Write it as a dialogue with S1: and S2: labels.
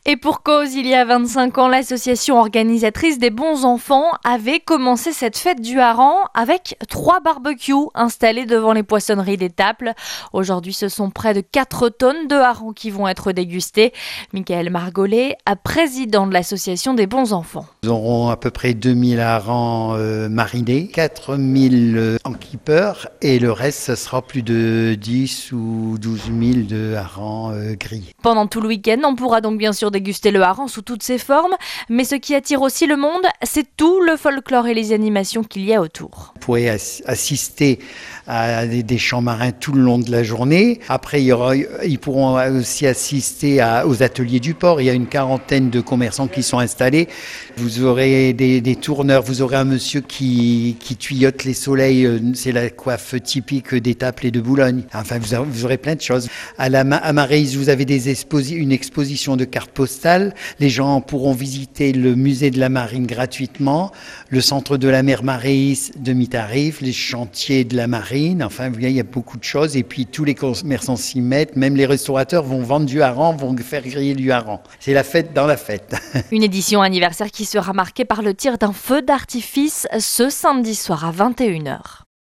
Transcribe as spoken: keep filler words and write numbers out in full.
S1: Et pour cause, il y a vingt-cinq ans, l'association organisatrice des bons enfants avait commencé cette fête du hareng avec trois barbecues installés devant les poissonneries d'Étaples. Aujourd'hui, ce sont près de quatre tonnes de harengs qui vont être dégustés. Michael Margollet, président de l'association des bons enfants.
S2: Nous aurons à peu près deux mille harengs euh, marinés, quatre mille euh, en keeper et le reste, ce sera plus de dix ou douze mille de harengs euh, grillés.
S1: Pendant tout le week-end, on pourra donc bien sûr déguster le hareng sous toutes ses formes, mais ce qui attire aussi le monde, c'est tout le folklore et les animations qu'il y a autour.
S2: Vous pourrez ass- assister à des, des chants marins tout le long de la journée. Après, il y aura, ils pourront aussi assister à, aux ateliers du port. Il y a une quarantaine de commerçants qui sont installés. Vous aurez des, des tourneurs, vous aurez un monsieur qui, qui tuillote les soleils. C'est la coiffe typique d'Étaples et de Boulogne. Enfin, vous aurez, vous aurez plein de choses. À la à Maréis, vous avez des exposi- une exposition de cartes postales. Les gens pourront visiter le musée de la marine gratuitement, le centre de la mer Maréis de Mitarif, les chantiers de la marine. Enfin, il y a beaucoup de choses. Et puis, tous les commerçants s'y mettent. Même les restaurateurs vont vendre du hareng, vont faire griller du hareng. C'est la fête dans la fête.
S1: Une édition anniversaire qui sera marquée par le tir d'un feu d'artifice ce samedi soir à vingt et une heures.